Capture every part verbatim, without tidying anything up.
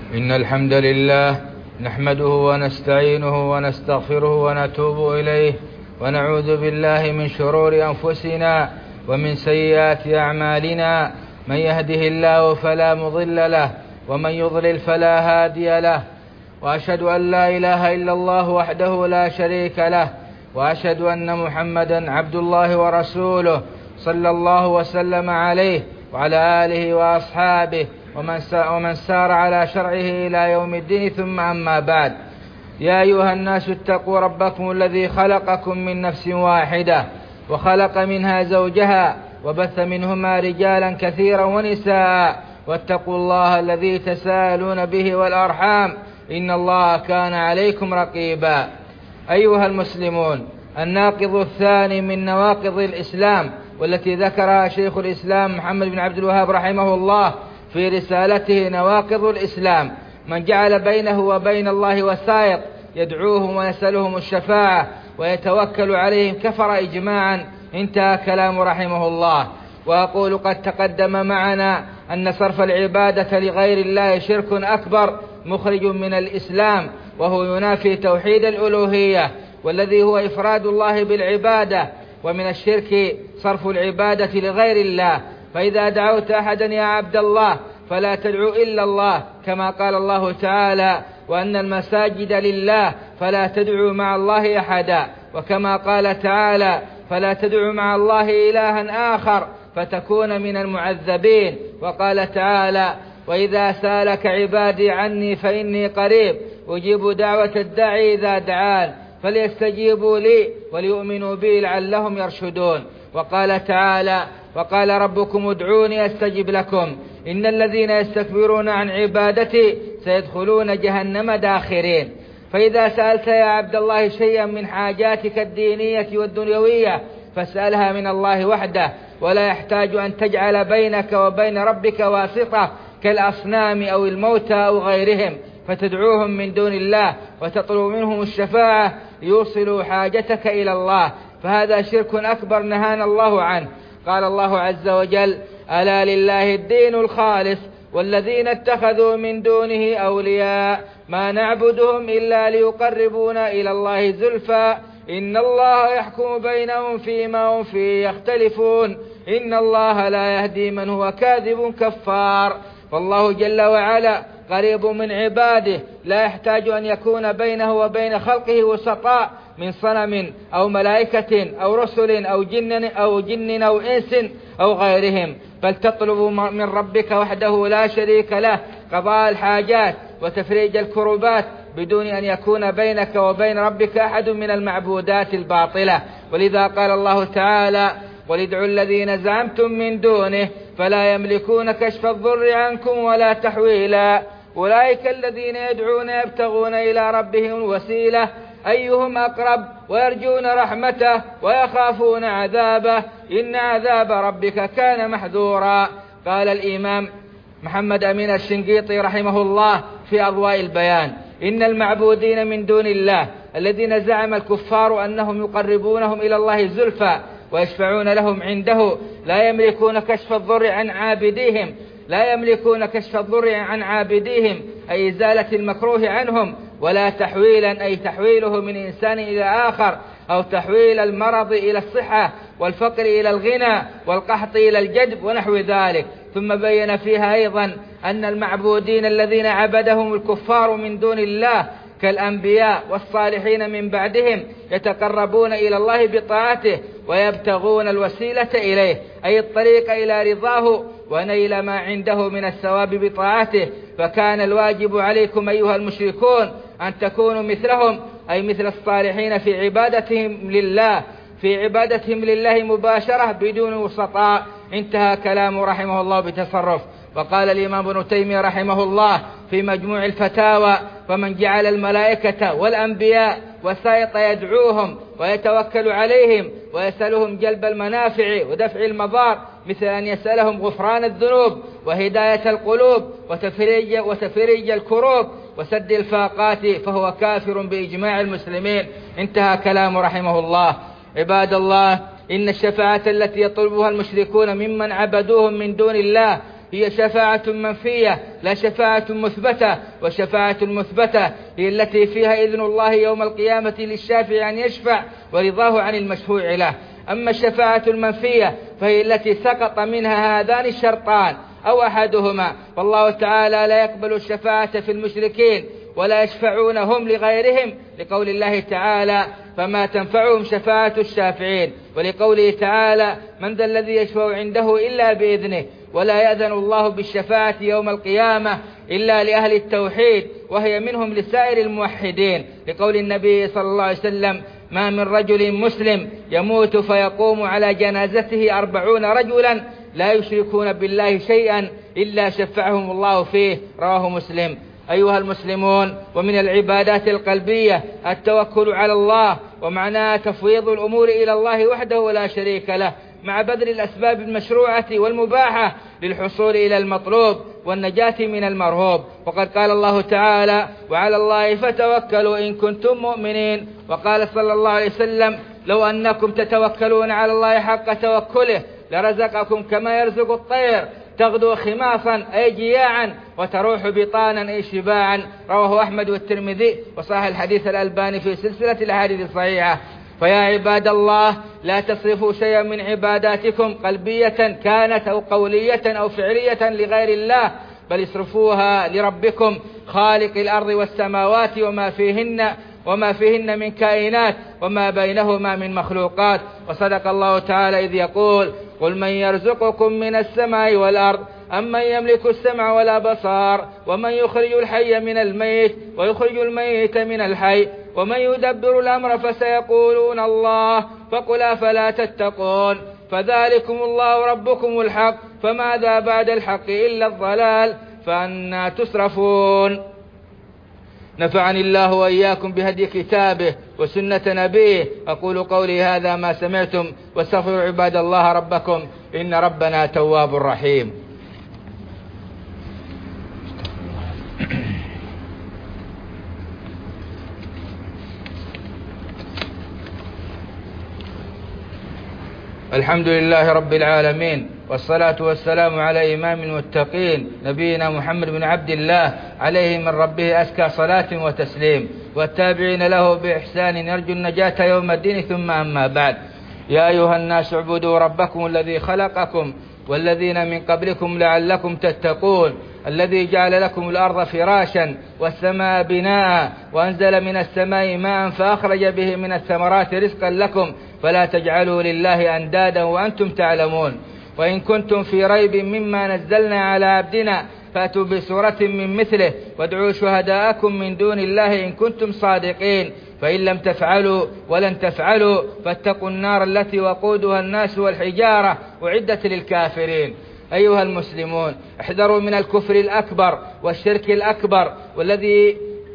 إن الحمد لله نحمده ونستعينه ونستغفره ونتوب إليه ونعوذ بالله من شرور أنفسنا ومن سيئات أعمالنا. من يهده الله فلا مضل له ومن يضلل فلا هادي له، وأشهد أن لا إله إلا الله وحده لا شريك له، وأشهد أن محمدا عبد الله ورسوله صلى الله وسلم عليه وعلى آله وأصحابه ومن سار على شرعه إلى يوم الدين. ثم أما بعد، يا أيها الناس اتقوا ربكم الذي خلقكم من نفس واحدة وخلق منها زوجها وبث منهما رجالا كثيرا ونساء، واتقوا الله الذي تساءلون به والأرحام إن الله كان عليكم رقيبا. أيها المسلمون، الناقض الثاني من نواقض الإسلام والتي ذكرها شيخ الإسلام محمد بن عبد الوهاب رحمه الله في رسالته نواقض الإسلام: من جعل بينه وبين الله وسائط يدعوهم ويسألهم الشفاعة ويتوكل عليهم كفر إجماعا. انتهى كلام رحمه الله. وأقول قد تقدم معنا أن صرف العبادة لغير الله شرك أكبر مخرج من الإسلام، وهو ينافي توحيد الألوهية والذي هو إفراد الله بالعبادة. ومن الشرك صرف العبادة لغير الله، فإذا دعوت أحدا يا عبد الله فلا تدعو إلا الله، كما قال الله تعالى: وأن المساجد لله فلا تدعو مع الله أحدا. وكما قال تعالى: فلا تدعو مع الله إلها آخر فتكون من المعذبين. وقال تعالى: وإذا سالك عبادي عني فإني قريب أجيب دعوة الداعي إذا دعان فليستجيبوا لي وليؤمنوا بي لعلهم يرشدون. وقال تعالى: وقال ربكم ادعوني أستجب لكم إن الذين يستكبرون عن عبادتي سيدخلون جهنم داخرين. فإذا سألت يا عبد الله شيئا من حاجاتك الدينية والدنيوية فاسألها من الله وحده، ولا يحتاج أن تجعل بينك وبين ربك واسطة كالأصنام أو الموتى أو غيرهم فتدعوهم من دون الله وتطلب منهم الشفاعة ليوصلوا حاجتك إلى الله، فهذا شرك أكبر نهانا الله عنه. قال الله عز وجل: ألا لله الدين الخالص والذين اتخذوا من دونه أولياء ما نعبدهم إلا ليقربونا إلى الله زلفى إن الله يحكم بينهم فيما هم فيه يختلفون إن الله لا يهدي من هو كاذب كفار. فالله جل وعلا قريب من عباده، لا يحتاج أن يكون بينه وبين خلقه وسطاء من صنم أو ملائكة أو رسل أو جن أو جن أو إنس أو غيرهم، بل تطلب من ربك وحده لا شريك له قضاء الحاجات وتفريج الكربات بدون أن يكون بينك وبين ربك أحد من المعبودات الباطلة. ولذا قال الله تعالى: ولادعوا الذين زعمتم من دونه فلا يملكون كشف الضر عنكم ولا تحويلا أولئك الذين يدعون يبتغون إلى ربهم الوسيلة أيهم أقرب ويرجون رحمته ويخافون عذابه إن عذاب ربك كان محذورا. قال الإمام محمد أمين الشنقيطي رحمه الله في أضواء البيان: إن المعبودين من دون الله الذين زعم الكفار أنهم يقربونهم إلى الله زلفى ويشفعون لهم عنده لا يملكون كشف الضر عن عابديهم لا يملكون كشف الضر عن عابديهم أي إزالة المكروه عنهم، ولا تحويلا أي تحويله من إنسان إلى آخر، أو تحويل المرض إلى الصحة والفقر إلى الغنى والقحط إلى الجدب ونحو ذلك. ثم بين فيها أيضا أن المعبودين الذين عبدهم الكفار من دون الله كالأنبياء والصالحين من بعدهم يتقربون إلى الله بطاعته ويبتغون الوسيلة إليه أي الطريق إلى رضاه ونيل ما عنده من الثواب بطاعته. فكان الواجب عليكم أيها المشركون أن تكونوا مثلهم أي مثل الصالحين في عبادتهم لله في عبادتهم لله مباشرة بدون وسطاء. انتهى كلام رحمه الله بتصرف. وقال الإمام ابن تيمية رحمه الله في مجموع الفتاوى: فمن جعل الملائكة والأنبياء وسائط يدعوهم ويتوكل عليهم ويسألهم جلب المنافع ودفع المضار مثل أن يسألهم غفران الذنوب وهداية القلوب وتفريج, وتفريج الكروب وسد الفاقات فهو كافر بإجماع المسلمين. انتهى كلام رحمه الله. عباد الله، إن الشفاعة التي يطلبها المشركون ممن عبدوهم من دون الله هي شفاعة منفية لا شفاعة مثبتة، والشفاعة المثبتة هي التي فيها إذن الله يوم القيامة للشافع أن يشفع ورضاه عن المشفوع له. أما الشفاعة المنفية فهي التي سقط منها هذان الشرطان أو أحدهما، فالله تعالى لا يقبل الشفاعة في المشركين ولا يشفعون هم لغيرهم، لقول الله تعالى فما تنفعهم شفاعة الشافعين، ولقوله تعالى من ذا الذي يشفع عنده إلا بإذنه، ولا يأذن الله بالشفاعة يوم القيامة إلا لأهل التوحيد وهي منهم لسائر الموحدين، لقول النبي صلى الله عليه وسلم ما من رجل مسلم يموت فيقوم على جنازته أربعون رجلا لا يشركون بالله شيئا إلا شفعهم الله فيه، رواه مسلم. أيها المسلمون، ومن العبادات القلبية التوكل على الله، ومعناه تفويض الأمور إلى الله وحده ولا شريك له، مع بذل الأسباب المشروعة والمباحة للحصول إلى المطلوب والنجاة من المرهوب. وقد قال الله تعالى وعلى الله فتوكلوا إن كنتم مؤمنين. وقال صلى الله عليه وسلم لو أنكم تتوكلون على الله حق توكله لرزقكم كما يرزق الطير تغدو خماصا أي جياعا وتروح بطانا أي شباعا، رواه أحمد والترمذي وصحح الحديث الألباني في سلسلة الأحاديث الصحيحة. فيا عباد الله لا تصرفوا شيئا من عباداتكم قلبية كانت أو قولية أو فعلية لغير الله، بل اصرفوها لربكم خالق الأرض والسماوات وما فيهن وما فيهن من كائنات وما بينهما من مخلوقات. وصدق الله تعالى إذ يقول قل من يرزقكم من السماء والأرض أمن يملك السمع والأبصار ومن يخرج الحي من الميت ويخرج الميت من الحي ومن يدبر الأمر فسيقولون الله فقل أفلا تتقون فذلكم الله ربكم الحق فماذا بعد الحق إلا الضلال فأنى تصرفون. نفعني الله وإياكم بهدي كتابه وسنة نبيه. أقول قولي هذا ما سمعتم واستغفروا عباد الله ربكم إن ربنا تواب رحيم. الحمد لله رب العالمين، والصلاة والسلام على إمام المتقين نبينا محمد بن عبد الله عليه من ربه أزكى صلاة وتسليم، والتابعين له بإحسان يرجو النجاة يوم الدين. ثم أما بعد، يا أيها الناس اعبدوا ربكم الذي خلقكم والذين من قبلكم لعلكم تتقون، الذي جعل لكم الأرض فراشا والسماء بناء وأنزل من السماء ماء فأخرج به من الثمرات رزقا لكم فلا تجعلوا لله أندادا وأنتم تعلمون. وإن كنتم في ريب مما نزلنا على عبدنا فأتوا بسورة من مثله وادعوا شهداءكم من دون الله إن كنتم صادقين، فإن لم تفعلوا ولن تفعلوا فاتقوا النار التي وقودها الناس والحجارة أعدت للكافرين. أيها المسلمون، احذروا من الكفر الأكبر والشرك الأكبر والذي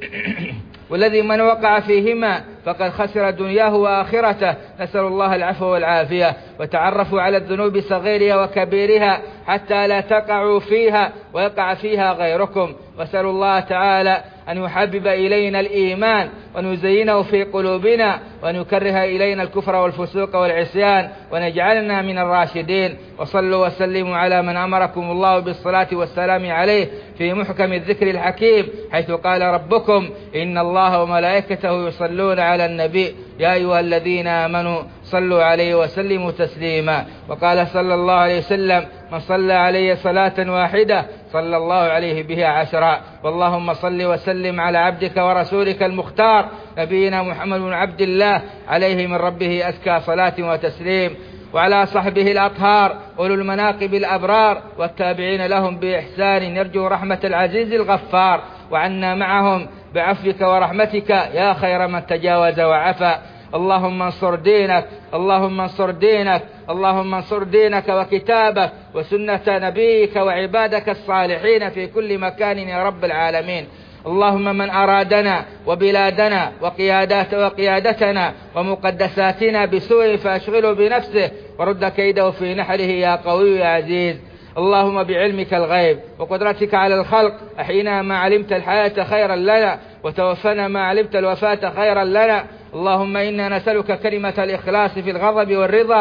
والذي من وقع فيهما فقد خسر دنياه وآخرته، نسأل الله العفو والعافية. وتعرفوا على الذنوب صغيرها وكبيرها حتى لا تقعوا فيها ويقع فيها غيركم، واسألوا الله تعالى أن يحبب إلينا الإيمان وأن يزينه في قلوبنا وأن يكره إلينا الكفر والفسوق والعصيان وأن يجعلنا من الراشدين. وصلوا وسلموا على من أمركم الله بالصلاة والسلام عليه في محكم الذكر الحكيم، حيث قال ربكم إن الله وملائكته يصلون على النبي يا أيها الذين آمنوا صلوا عليه وسلموا تسليما. وقال صلى الله عليه وسلم من صلى علي صلاة واحدة صلى الله عليه بها عشرا. واللهم صل وسلم على عبدك ورسولك المختار نبينا محمد بن عبد الله عليه من ربه أزكى صلاة وتسليم، وعلى صحبه الأطهار أولو المناقب الأبرار والتابعين لهم بإحسان يرجو رحمة العزيز الغفار، وعنا معهم بعفوك ورحمتك يا خير من تجاوز وعفا. اللهم انصر دينك اللهم انصر دينك اللهم انصر دينك وكتابك وسنة نبيك وعبادك الصالحين في كل مكان يا رب العالمين. اللهم من أرادنا وبلادنا وقيادات وقيادتنا ومقدساتنا بسوء فأشغله بنفسه ورد كيده في نحره يا قوي يا عزيز. اللهم بعلمك الغيب وقدرتك على الخلق أحينا ما علمت الحياة خيرا لنا وتوفنا ما علمت الوفاة خيرا لنا. اللهم إنا نسألك كلمة الإخلاص في الغضب والرضا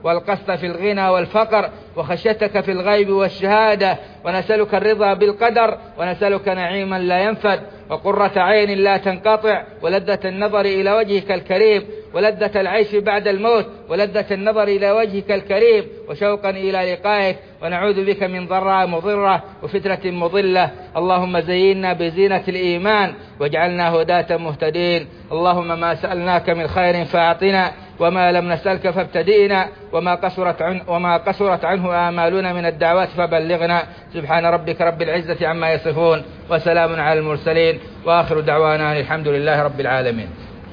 والقسط في الغنى والفقر، وخشيتك في الغيب والشهادة، ونسألك الرضا بالقدر، ونسألك نعيما لا ينفد، وقرة عين لا تنقطع، ولذة النظر إلى وجهك الكريم، ولذة العيش بعد الموت، ولذة النظر إلى وجهك الكريم، وشوقا إلى لقائك. ونعوذ بك من ضراء مضرة وفتنة مضلة. اللهم زينا بزينة الإيمان واجعلنا هداة مهتدين. اللهم ما سألناك من خير فأعطنا، وما لم نسألك فابتدئنا، وما قصرت عنه, وما قصرت عنه آمالنا من الدعوات فبلغنا. سبحان ربك رب العزة عما يصفون، وسلام على المرسلين، وآخر دعوانا الحمد لله رب العالمين.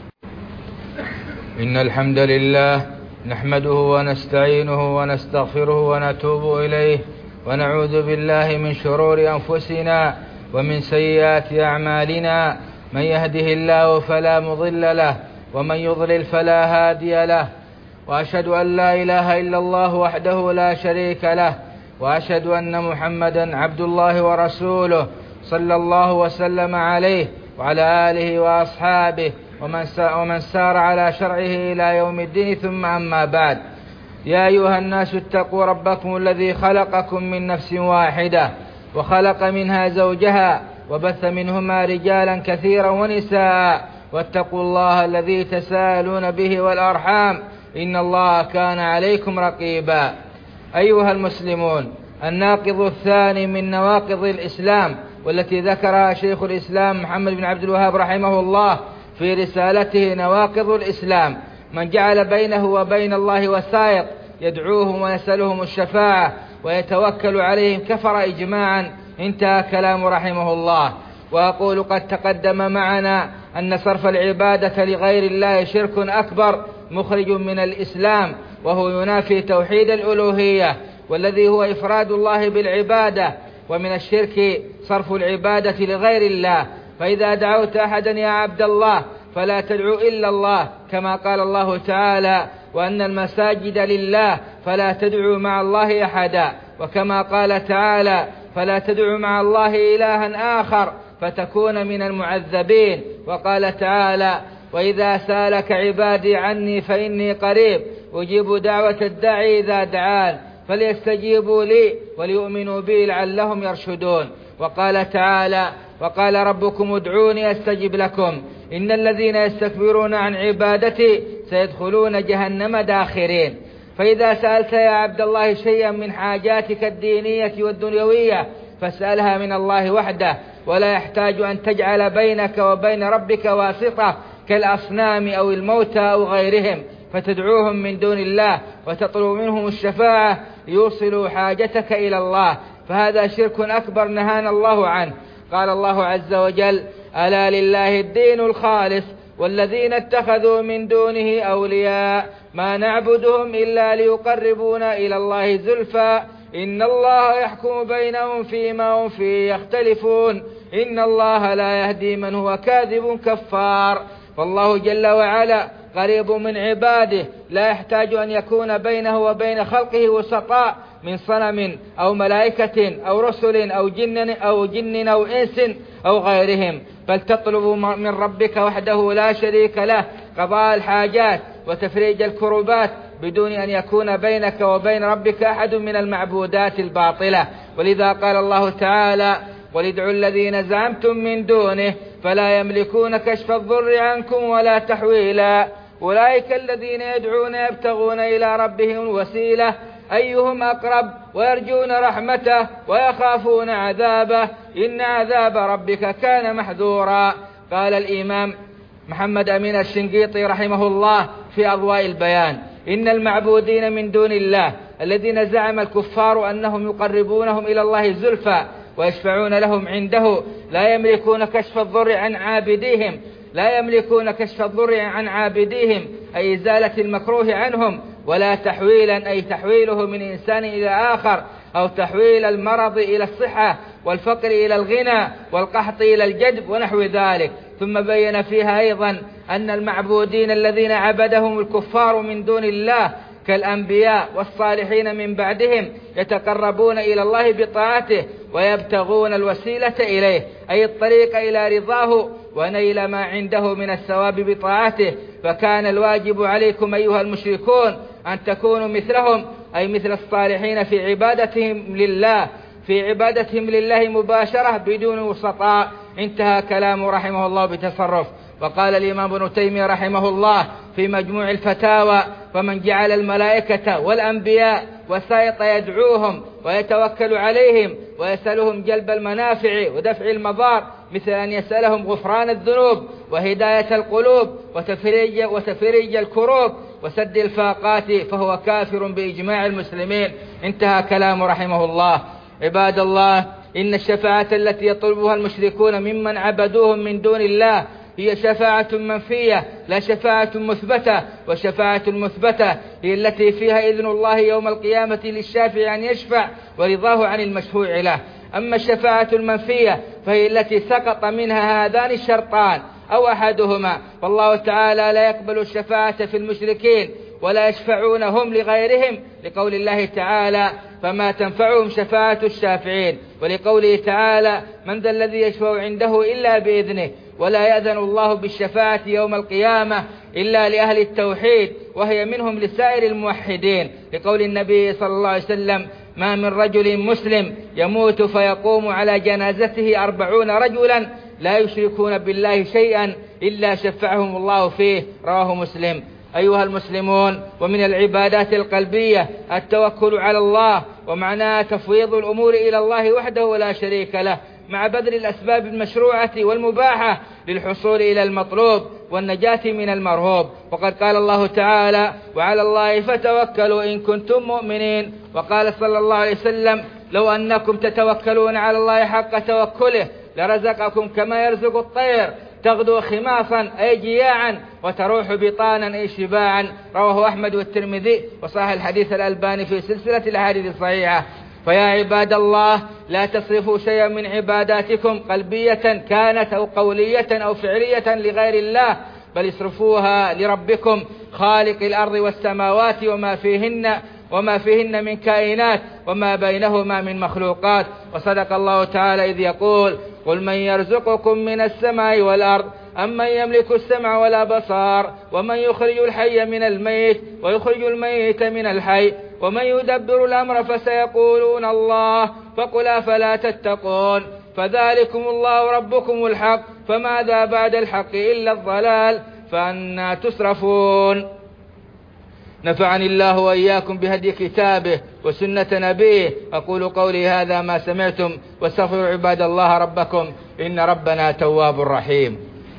إن الحمد لله نحمده ونستعينه ونستغفره ونتوب إليه، ونعوذ بالله من شرور أنفسنا ومن سيئات أعمالنا. من يهده الله فلا مضل له، ومن يضلل فلا هادي له، وأشهد أن لا إله إلا الله وحده لا شريك له، وأشهد أن محمدا عبد الله ورسوله صلى الله وسلم عليه وعلى آله وأصحابه ومن سار على شرعه إلى يوم الدين. ثم أما بعد، يا أيها الناس اتقوا ربكم الذي خلقكم من نفس واحدة، وخلق منها زوجها، وبث منهما رجالا كثيرا ونساء، واتقوا الله الذي تساءلون به والأرحام، إن الله كان عليكم رقيبا. أيها المسلمون، الناقض الثاني من نواقض الإسلام، والتي ذكرها شيخ الإسلام محمد بن عبد الوهاب رحمه الله في رسالته نواقض الإسلام: من جعل بينه وبين الله وسائط يدعوهم ويسألهم الشفاعة ويتوكل عليهم كفر إجماعا. انتهى كلام رحمه الله. وأقول قد تقدم معنا أن صرف العبادة لغير الله شرك أكبر مخرج من الإسلام، وهو ينافي توحيد الألوهية، والذي هو إفراد الله بالعبادة. ومن الشرك صرف العبادة لغير الله، فإذا دعوت أحدا يا عبد الله فلا تدعو إلا الله، كما قال الله تعالى: وأن المساجد لله فلا تدعو مع الله أحدا، وكما قال تعالى: فلا تدعو مع الله إلها آخر فتكون من المعذبين. وقال تعالى: وإذا سالك عبادي عني فإني قريب أجيب دعوة الداعي إذا دعان فليستجيبوا لي وليؤمنوا بي لعلهم يرشدون. وقال تعالى: وقال ربكم ادعوني أستجب لكم إن الذين يستكبرون عن عبادتي سيدخلون جهنم داخرين. فإذا سألت يا عبد الله شيئا من حاجاتك الدينية والدنيوية فاسألها من الله وحده، ولا يحتاج أن تجعل بينك وبين ربك واسطة كالأصنام أو الموتى أو غيرهم فتدعوهم من دون الله وتطلب منهم الشفاعة ليوصلوا حاجتك إلى الله، فهذا شرك أكبر نهانا الله عنه. قال الله عز وجل: ألا لله الدين الخالص والذين اتخذوا من دونه أولياء ما نعبدهم إلا ليقربونا إلى الله زلفى إن الله يحكم بينهم فيما هم فيه يختلفون إن الله لا يهدي من هو كاذب كفار. فالله جل وعلا قريب من عباده، لا يحتاج أن يكون بينه وبين خلقه وسطاء من صنم أو ملائكة أو رسل أو جن أو جن أو إنس أو غيرهم، بل تطلب من ربك وحده لا شريك له قضاء الحاجات وتفريج الكربات بدون أن يكون بينك وبين ربك أحد من المعبودات الباطلة. ولذا قال الله تعالى: قل ادعوا الذين زعمتم من دونه فلا يملكون كشف الضر عنكم ولا تحويلا أولئك الذين يدعون يبتغون إلى ربهم الوسيلة أيهم أقرب ويرجون رحمته ويخافون عذابه إن عذاب ربك كان محذورا. قال الإمام محمد أمين الشنقيطي رحمه الله في أضواء البيان: إن المعبودين من دون الله الذين زعم الكفار أنهم يقربونهم إلى الله زلفى ويشفعون لهم عنده لا يملكون كشف الضر عن عابديهم لا يملكون كشف الضر عن عابديهم أي إزالة المكروه عنهم، ولا تحويلا أي تحويله من إنسان إلى آخر، أو تحويل المرض إلى الصحة والفقر إلى الغنى والقحط إلى الجدب ونحو ذلك. ثم بين فيها أيضا أن المعبودين الذين عبدهم الكفار من دون الله كالأنبياء والصالحين من بعدهم يتقربون إلى الله بطاعته ويبتغون الوسيلة إليه أي الطريق إلى رضاه ونيل ما عنده من الثواب بطاعته. فكان الواجب عليكم أيها المشركون أن تكونوا مثلهم، أي مثل الصالحين في عبادتهم لله في عبادتهم لله مباشرة بدون وسطاء. انتهى كلامه رحمه الله بتصرف. وقال الإمام ابن تيمية رحمه الله في مجموع الفتاوى: فمن جعل الملائكة والأنبياء وسائط يدعوهم ويتوكل عليهم ويسألهم جلب المنافع ودفع المضار، مثل أن يسألهم غفران الذنوب وهداية القلوب وتفريج, وتفريج الكروب وسد الفاقات، فهو كافر بإجماع المسلمين. انتهى كلامه رحمه الله. عباد الله، إن الشفاعة التي يطلبها المشركون ممن عبدوهم من دون الله هي شفاعة منفية لا شفاعة مثبتة، والشفاعة المثبتة هي التي فيها إذن الله يوم القيامة للشافع أن يشفع ورضاه عن المشفوع له. أما الشفاعة المنفية فهي التي سقط منها هذان الشرطان أو أحدهما، والله تعالى لا يقبل الشفاعة في المشركين ولا يشفعون هم لغيرهم، لقول الله تعالى: فما تنفعهم شفاعة الشافعين، ولقوله تعالى: من ذا الذي يشفع عنده إلا بإذنه، ولا يأذن الله بالشفاعة يوم القيامة إلا لأهل التوحيد، وهي منهم لسائر الموحدين، لقول النبي صلى الله عليه وسلم: ما من رجل مسلم يموت فيقوم على جنازته أربعون رجلا لا يشركون بالله شيئا إلا شفعهم الله فيه. رواه مسلم. أيها المسلمون، ومن العبادات القلبية التوكل على الله، ومعناه تفويض الأمور إلى الله وحده ولا شريك له، مع بذل الأسباب المشروعة والمباحة للحصول إلى المطلوب والنجاة من المرهوب. وقد قال الله تعالى: وعلى الله فتوكلوا إن كنتم مؤمنين. وقال صلى الله عليه وسلم: لو أنكم تتوكلون على الله حق توكله لرزقكم كما يرزق الطير تغدو خماصا أي جياعا وتروح بطانا أي شباعا. رواه أحمد والترمذي، وصح الحديث الألباني في سلسلة الأحاديث الصحيحة. فيا عباد الله، لا تصرفوا شيئا من عباداتكم قلبية كانت أو قولية أو فعلية لغير الله، بل اصرفوها لربكم خالق الأرض والسماوات وما فيهن وما فيهن من كائنات وما بينهما من مخلوقات. وصدق الله تعالى إذ يقول: قل من يرزقكم من السماء والأرض أمن يملك السمع والأبصار ومن يخرج الحي من الميت ويخرج الميت من الحي ومن يدبر الأمر فسيقولون الله فقل أفلا تتقون فذلكم الله ربكم الحق فماذا بعد الحق إلا الضلال فأنى تصرفون. نفعني الله وإياكم بهدي كتابه وسنة نبيه. أقول قولي هذا ما سمعتم واستغفروا عباد الله ربكم إن ربنا تواب رحيم.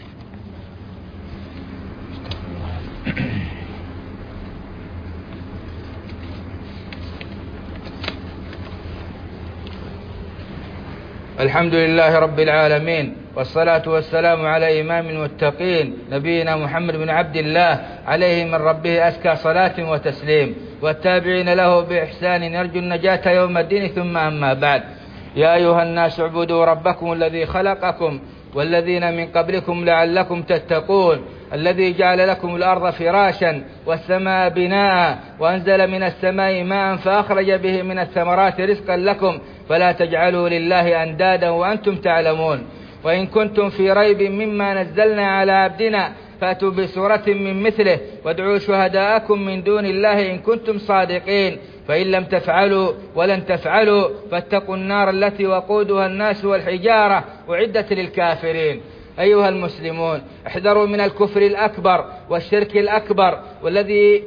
الحمد لله رب العالمين، والصلاة والسلام على إمام المتقين نبينا محمد بن عبد الله عليه من ربه أزكى صلاة وتسليم، والتابعين له بإحسان يرجو النجاة يوم الدين. ثم أما بعد، يا أيها الناس اعبدوا ربكم الذي خلقكم والذين من قبلكم لعلكم تتقون، الذي جعل لكم الأرض فراشا والسماء بناء وأنزل من السماء ماء فأخرج به من الثمرات رزقا لكم فلا تجعلوا لله أندادا وأنتم تعلمون. وإن كنتم في ريب مما نزلنا على عبدنا فأتوا بسورة من مثله وادعوا شهداءكم من دون الله إن كنتم صادقين، فإن لم تفعلوا ولن تفعلوا فاتقوا النار التي وقودها الناس والحجارة أعدت للكافرين. أيها المسلمون، احذروا من الكفر الأكبر والشرك الأكبر والذي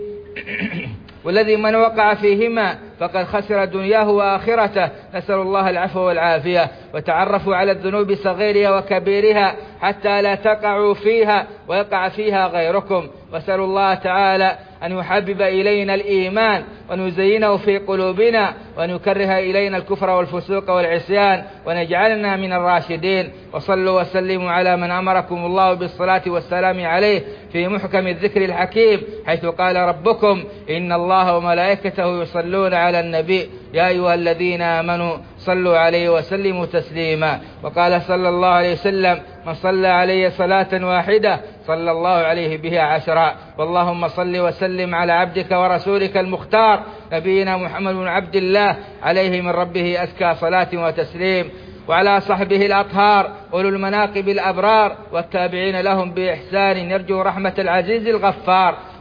والذي من وقع فيهما فقد خسر دنياه وآخرته، نسأل الله العفو والعافية. وتعرفوا على الذنوب صغيرها وكبيرها حتى لا تقعوا فيها ويقع فيها غيركم، واسأل الله تعالى أن يحبب إلينا الإيمان وأن يزينه في قلوبنا وأن يكره إلينا الكفر والفسوق والعصيان وأن يجعلنا من الراشدين. وصلوا وسلموا على من أمركم الله بالصلاة والسلام عليه في محكم الذكر الحكيم، حيث قال ربكم إن الله وملائكته يصلون على النبي يا أيها الذين آمنوا صلوا عليه وسلموا تسليما. وقال صلى الله عليه وسلم من صلى علي صلاة واحدة صلى الله عليه بها عشرا. واللهم صل وسلم على عبدك ورسولك المختار نبينا محمد بن عبد الله عليه من ربه أزكى صلاة وتسليم، وعلى صحبه الأطهار أولو المناقب الأبرار والتابعين لهم بإحسان يرجو رحمة العزيز الغفار.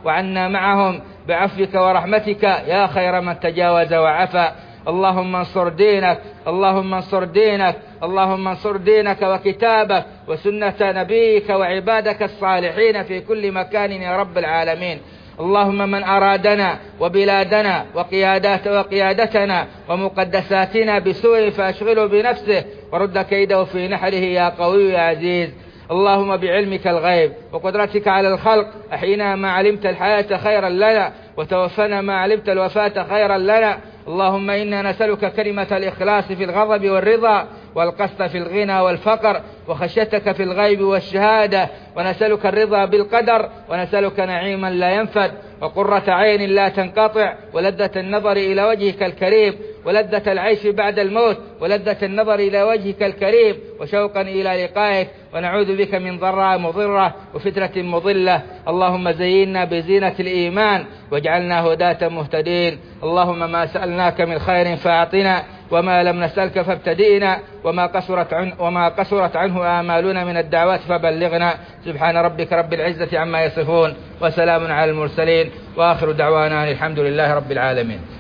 وعنا معهم بعفوك ورحمتك يا خير من تجاوز وعفى. اللهم انصر دينك، اللهم انصر دينك، اللهم انصر دينك وكتابك وسنة نبيك وعبادك الصالحين في كل مكان يا رب العالمين. اللهم من أرادنا وبلادنا وقيادات وقيادتنا ومقدساتنا بسوء فأشغله بنفسه ورد كيده في نحره يا قوي يا عزيز. اللهم بعلمك الغيب وقدرتك على الخلق أحينا ما علمت الحياة خيرا لنا وتوفنا ما علمت الوفاة خيرا لنا. اللهم إنا نسألك كلمة الإخلاص في الغضب والرضا والقسط في الغنى والفقر وخشيتك في الغيب والشهادة، ونسألك الرضا بالقدر، ونسألك نعيما لا ينفد وقرة عين لا تنقطع ولذة النظر إلى وجهك الكريم ولذة العيش بعد الموت ولذة النظر إلى وجهك الكريم وشوقا إلى لقائك. ونعوذ بك من ضراء مضرة وفتنة مضلة. اللهم زينا بزينة الإيمان واجعلنا هداة مهتدين. اللهم ما سألناك من خير فأعطنا وما لم نسألك فابتدئنا وما قصرت عنه, وما قصرت عنه آمالنا من الدعوات فبلغنا. سبحان ربك رب العزة عما يصفون وسلام على المرسلين وآخر دعوانا الحمد لله رب العالمين.